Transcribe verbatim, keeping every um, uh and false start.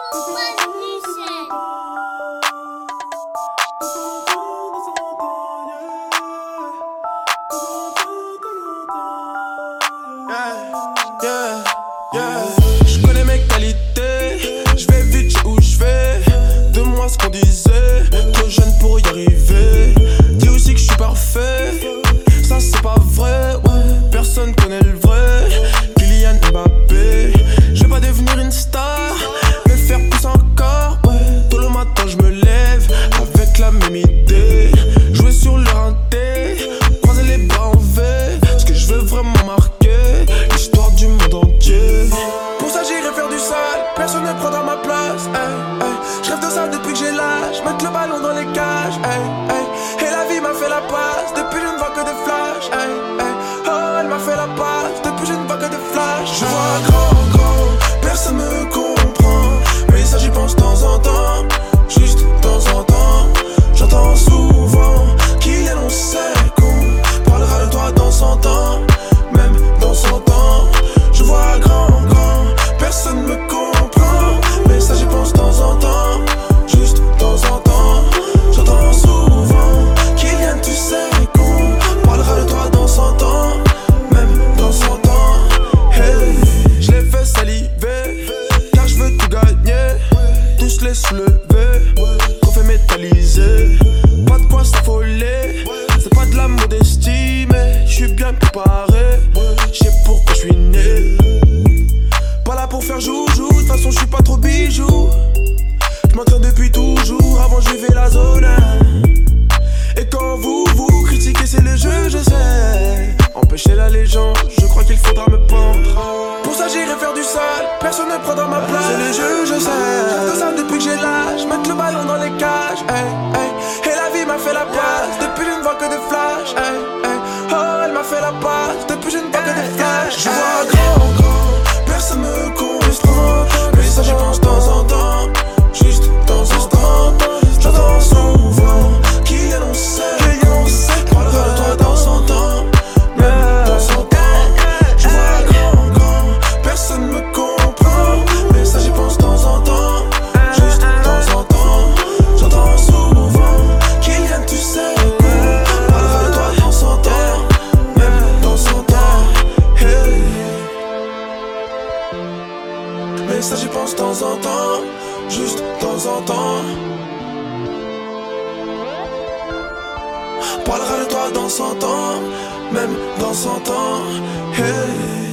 Yeah, yeah. Je connais mes qualités, je vais vite, je sais où je vais. De moi ce qu'on disait, trop jeune pour y arriver. Dis aussi que je suis parfait, ça c'est pas vrai, ouais. Personne connaît le vrai, Kylian Mbappé. Je vais pas devenir une star, mais faire plus encore, ouais. Tôt le matin je me lève, avec la même idée. Jouer sur le rinté, croiser les bras en V. Ce que je veux vraiment marquer, l'histoire du monde entier. Pour ça j'irai faire du sale, personne ne prendra ma place, hey, hey. Je rêve de ça depuis que j'ai l'âge, mettre le ballon dans les cages, hey, hey. Et la vie m'a fait la passe, depuis je ne vois que des flashs, hey, hey. Oh elle m'a fait la passe, depuis je ne vois que des flashs. Je vois grand, grand, personne me comprend, mais ça j'y pense de temps en temps, juste de temps en temps. J'entends souvent qu'il est on sait qu'on parlera de toi dans cent ans, même dans cent ans. Je vois grand, grand, personne me comprend, mais ça j'y pense de temps en temps, juste de temps en temps. J'entends souvent qu'il vient, tu sais qu'on parlera de toi dans cent ans, même dans cent ans. Hey, je les fais saliver, car je veux tout gagner, tous les soulever, trophée métallisé. Pas de quoi s'affoler, c'est pas de la modestie, mais je suis bien préparé, je sais pourquoi je suis né. Pas là pour faire joujou, de toute façon je suis pas trop bijou. Je m'entraîne depuis toujours, avant je vivais la zone. Et quand vous, vous critiquez c'est le jeu, je sais. Empêcher la légende, je crois qu'il faudra me pendre. Pour ça j'irai faire du sale, personne ne prendra ma place. C'est le jeu, je sais. Je fais ça depuis que j'ai l'âge, mettre le ballon dans les cages, hey, hey. Et la vie m'a fait la passe, depuis je ne vois que des flashs, hey, hey. Oh elle m'a fait la passe, depuis je ne vois que des flashs. Je vois grand, grand, personne me comprend, mais ça j'y pense de temps en temps, juste de temps en temps. J'entends souvent qu'il y a l'on sait, qu'on parlera de toi dans cent ans, même dans cent ans. Je vois grand, grand, personne me comprend, mais ça j'y pense de temps en temps, juste de temps en temps. J'entends souvent qu'il y a, tu sais, qu'on parlera de toi dans cent ans, même dans cent ans. Hey. Mais ça j'y pense de temps en temps, juste de temps en temps. Parlera de toi dans cent ans, même dans cent ans. Hey.